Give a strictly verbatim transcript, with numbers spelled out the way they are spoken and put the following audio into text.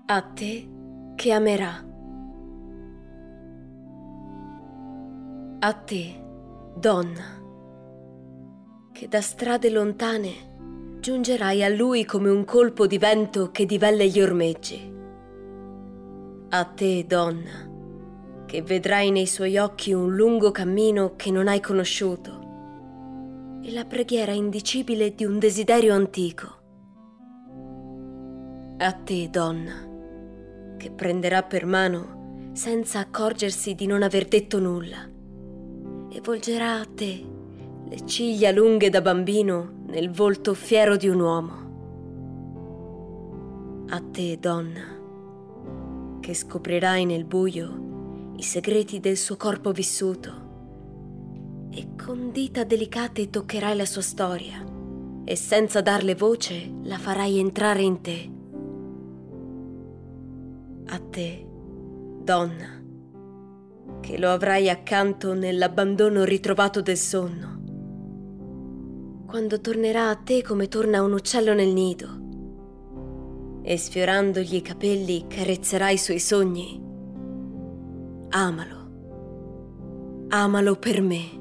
a te che amerà. A te, donna, che da strade lontane giungerai a lui come un colpo di vento che divelle gli ormeggi. A te, donna, che vedrai nei suoi occhi un lungo cammino che non hai conosciuto e la preghiera indicibile di un desiderio antico. A te, donna, che prenderà per mano senza accorgersi di non aver detto nulla e volgerà a te le ciglia lunghe da bambino nel volto fiero di un uomo. A te, donna, che scoprirai nel buio i segreti del suo corpo vissuto e con dita delicate toccherai la sua storia e senza darle voce la farai entrare in te. A te, donna, che lo avrai accanto nell'abbandono ritrovato del sonno, quando tornerà a te come torna un uccello nel nido, e sfiorandogli i capelli carezzerai i suoi sogni. Amalo, amalo per me.